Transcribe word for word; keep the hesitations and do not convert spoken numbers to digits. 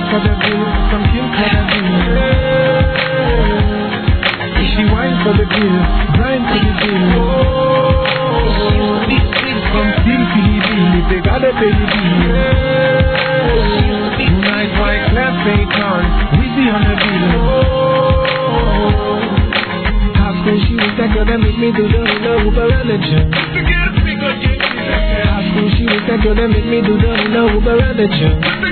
for the bill, some Kim Kardashian. She wine for the bill, grind for the bill. Some Kim Philippines, if they gotta pay the bill. Nice white class Payton, Wizzy on the bill. How cool she was that girl that make me do the hula hoop around the gym. How cool she was that girl that make me do the hula hoop around the gym.